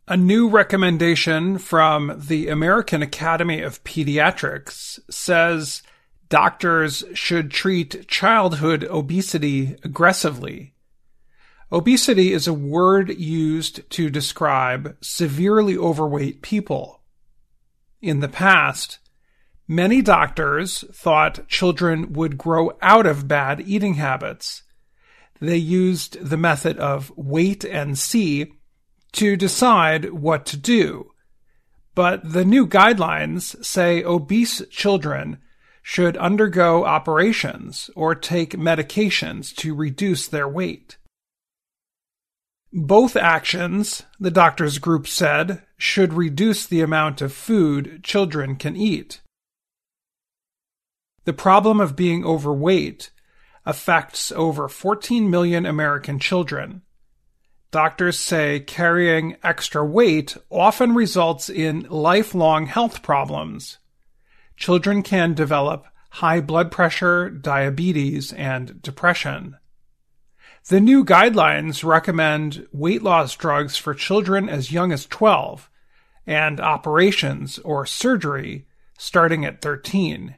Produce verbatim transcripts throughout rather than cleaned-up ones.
A new recommendation from the American Academy of Pediatrics says doctors should treat childhood obesity aggressively. Obesity is a word used to describe severely overweight people. In the past, many doctors thought children would grow out of bad eating habits. They used the method of wait and see to decide what to do. But the new guidelines say obese children should undergo operations or take medications to reduce their weight. Both actions, the doctors' group said, should reduce the amount of food children can eat. The problem of being overweight affects over fourteen million American children. Doctors say carrying extra weight often results in lifelong health problems. Children can develop high blood pressure, diabetes, and depression. The new guidelines recommend weight loss drugs for children as young as twelve and operations or surgery starting at thirteen.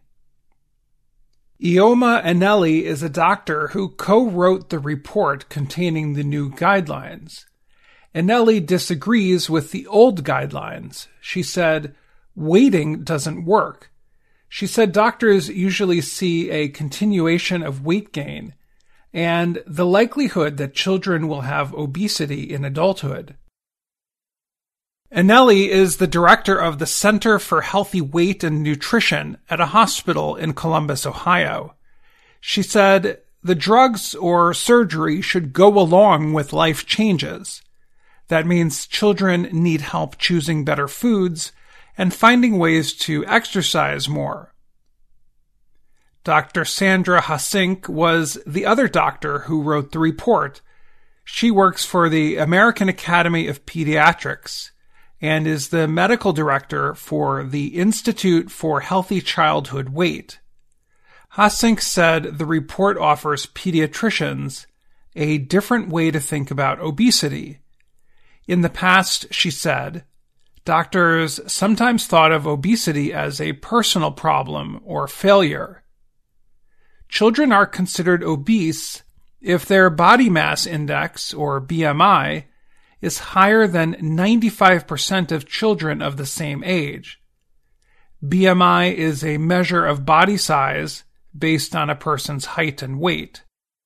Ioma Anelli is a doctor who co-wrote the report containing the new guidelines. Anelli disagrees with the old guidelines. She said, waiting doesn't work. She said doctors usually see a continuation of weight gain and the likelihood that children will have obesity in adulthood. Anelli is the director of the Center for Healthy Weight and Nutrition at a hospital in Columbus, Ohio. She said the drugs or surgery should go along with life changes. That means children need help choosing better foods and finding ways to exercise more. Doctor Sandra Hasink was the other doctor who wrote the report. She works for the American Academy of Pediatrics and is the medical director for the Institute for Healthy Childhood Weight. Hasink said the report offers pediatricians a different way to think about obesity. In the past, she said, doctors sometimes thought of obesity as a personal problem or failure. Children are considered obese if their body mass index, or B M I, is higher than ninety-five percent of children of the same age. B M I is a measure of body size based on a person's height and weight.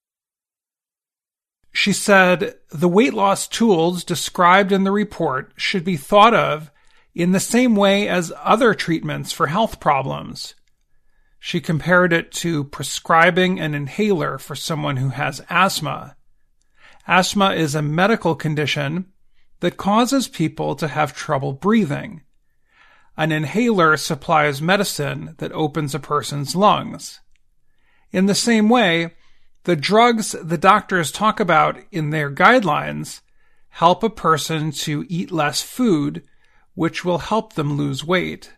She said the weight loss tools described in the report should be thought of in the same way as other treatments for health problems. She compared it to prescribing an inhaler for someone who has asthma. Asthma is a medical condition that causes people to have trouble breathing. An inhaler supplies medicine that opens a person's lungs. In the same way, the drugs the doctors talk about in their guidelines help a person to eat less food, which will help them lose weight.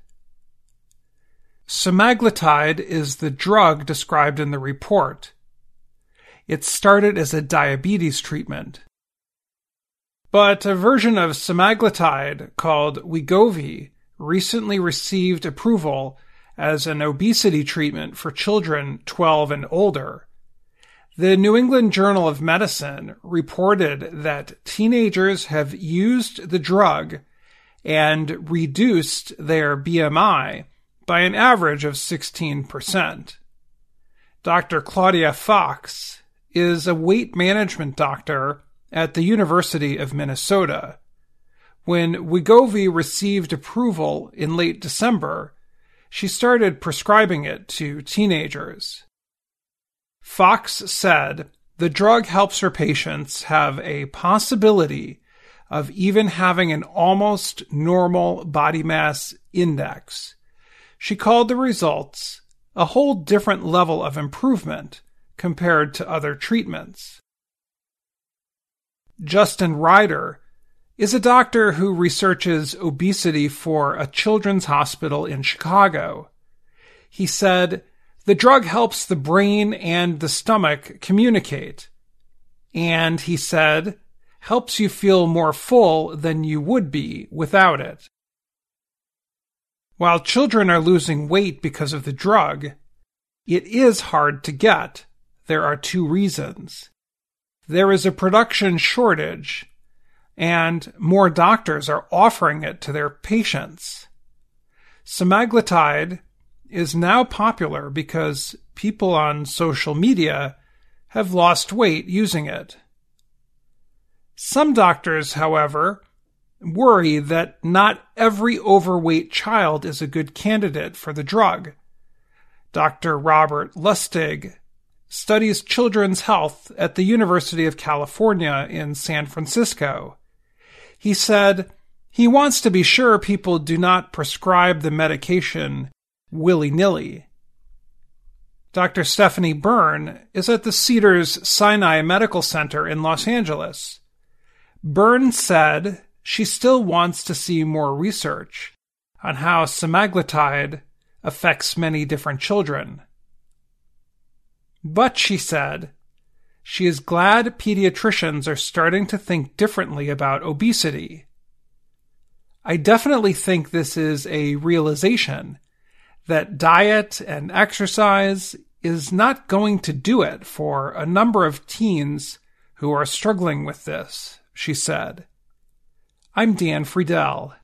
Semaglutide is the drug described in the report. It started as a diabetes treatment. But a version of semaglutide called Wegovy recently received approval as an obesity treatment for children twelve and older. The New England Journal of Medicine reported that teenagers have used the drug and reduced their B M I by an average of sixteen percent. Doctor Claudia Fox is a weight management doctor at the University of Minnesota. When Wegovy received approval in late December, she started prescribing it to teenagers. Fox said the drug helps her patients have a possibility of even having an almost normal body mass index. She called the results a whole different level of improvement compared to other treatments. Justin Ryder is a doctor who researches obesity for a children's hospital in Chicago. He said, the drug helps the brain and the stomach communicate. And he said, helps you feel more full than you would be without it. While children are losing weight because of the drug, it is hard to get. There are two reasons. There is a production shortage, and more doctors are offering it to their patients. Semaglutide is now popular because people on social media have lost weight using it. Some doctors, however, worry that not every overweight child is a good candidate for the drug. Doctor Robert Lustig studies children's health at the University of California in San Francisco. He said he wants to be sure people do not prescribe the medication willy-nilly. Doctor Stephanie Byrne is at the Cedars-Sinai Medical Center in Los Angeles. Byrne said she still wants to see more research on how semaglutide affects many different children. But, she said, she is glad pediatricians are starting to think differently about obesity. I definitely think this is a realization that diet and exercise is not going to do it for a number of teens who are struggling with this, she said. I'm Dan Friedel.